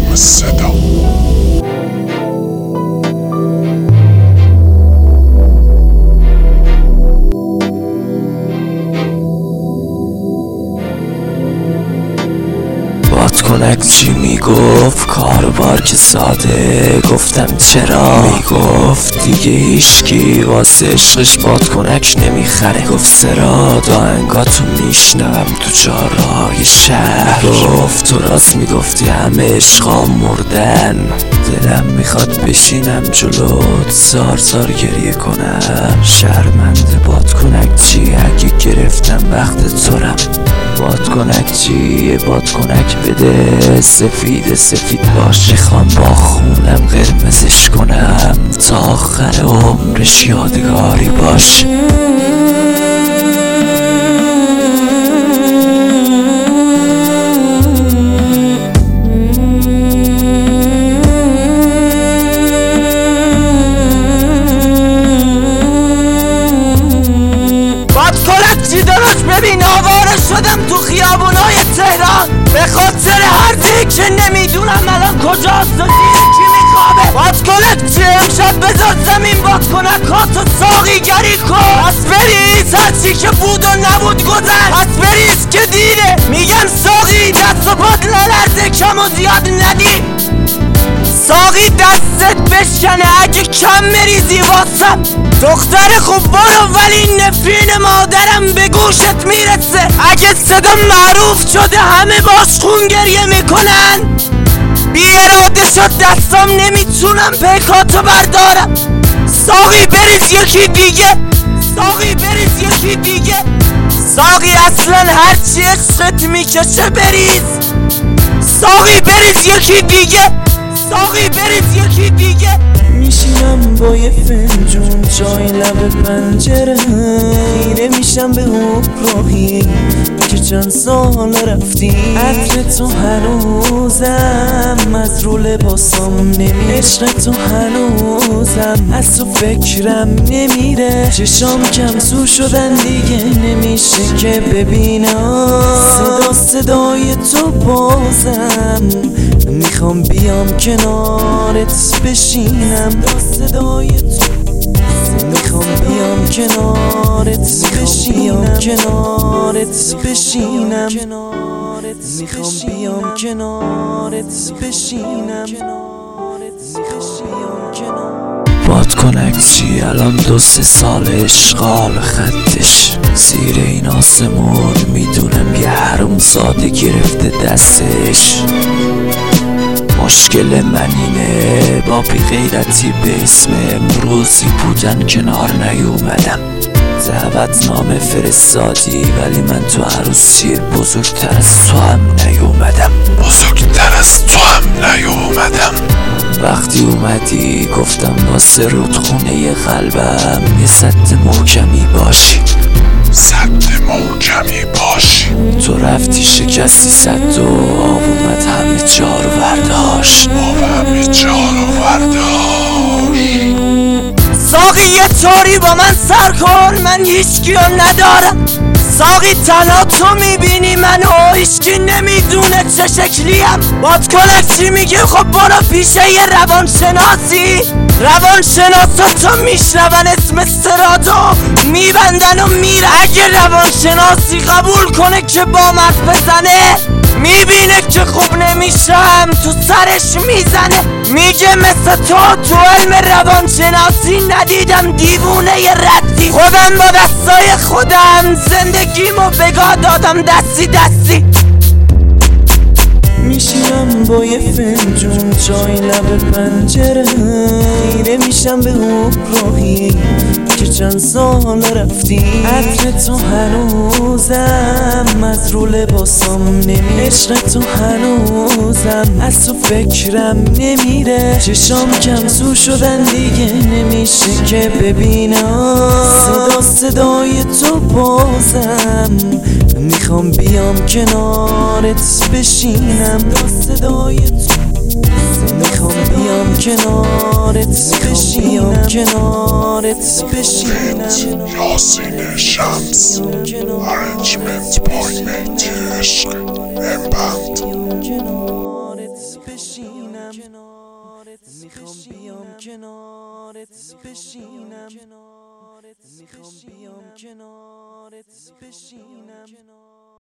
تمام صدا. بادکنک چی میگفت؟ کاربار که ساده. گفتم چرا؟ میگفت دیگه هیشکی واسه عشقش بادکنک نمیخره. گفت سرا داهنگاتو میشنوم تو چهارراه شهر. گفت تو راست میگفتی همه عشقام مردن. دلم میخواد بشینم جلوت زار زار گریه کنم. شرمنده بادکنک چی اگه گرفتم وقت تورم. بادکنک چیه؟ بادکنک بده سفید سفید باشه. میخوام با خونم قرمزش کنم تا آخر عمرش یادگاری باشه. ببین آواره شدم تو خیابونای تهران به خاطر هر که نمیدونم الان کجاست و کی میخوابه. بادکنک چیه؟ امشب بذار زمین بادکنکاتو ساقیگری کن. پس بریز هرچی که بود و نبود گذشت. پس بریز که دیره میگم ساقی دست و پات نلرزه کم و زیاد ندی. ساقی دستت بشکنه اگه کم مریزی واسم. دختر خوب برو ولی نفرین مادرم به گوشت میرسه. اگه صدا معروف شده همه باش خون گریه میکنن. بی اراده شد دستم نمیتونم پیکاتو بردارم. ساقی بریز یکی دیگه. ساقی بریز یکی دیگه. ساقی اصلا هرچی عشقت میکشه بریز. ساقی بریز یکی دیگه. ساقی بریز یکی دیگه. میشینم با یه فنجون چای لب پنجره. خیره میشم به اوپراهی که چند سال رفتی. عطر تو هنوزم از رو لباسام نمیره. عشق تو هنوزم از تو فکرم نمیره. چشام کم سو شدن دیگه نمیشه که ببینم. صدای تو بازم میخوام بیام کنارت بشینم. صدای تو میخوام بیام کنارت بشینم. کنارت بشینم. میخوام بیام کنارت بشینم. بادکنک چی؟ الان 2-3 سال اشغال خطش زیر این آسمون. میدونم یه حروم زاده گرفته دستش. مشکل من اینه با بی غیرتی به اسم امروزی بودن کنار نیومدم. دعوتنامه فرستادی ولی من تو عروسی بزرگتر از تو هم نیومدم. بزرگتر از تو هم نیومدم. وقتی اومدی گفتم واسه رودخونه قلبم یه سد محکمی باشی. سد محکمی باشی. تو رفتی شکستی سد و آب اومد همه جا رو برداشت. آب همه جا رو برداشت. ساقی یه طوری با من سر کن من هیچکی رو ندارم. ساقی تنها تو میبینی منو هیچکی نمیدونه چه شکلیم. بادکنک چی میگه؟ خب برو پیشه یه روانشناسی. روانشناسا تو میشنون اسم سرادو میبندن و میره. اگه روانشناسی قبول کنه که با مرد بزنه میبینه که خوب نمیشم تو سرش میزنه. میگه مثل تو علم روانشناسی ندیدم دیوونه ی ردی. خودم با دستای خودم زندگیمو بگاه دادم دستی دستی. میشینم با یه فنجون چای لب پنجره. خیره میشم به اوپراهی که چند سال رفتی. عطر تو هنوزم از رو لباسام نمیره. عشق تو هنوزم از تو فکرم نمیره. چشام کم سو شدن دیگه نمیشه که ببینم. صدای تو بازم میخوام بیام کنارت بشینم. صدای تو میخوام بیام کنارت بشینم. کنارت بشینم. یاسین شمس ارنجمنت پایمنت عشق امبند. کنارت بشینم. میخوام بیام کنارت بشینم، میخوام بیام کنارت بشینم.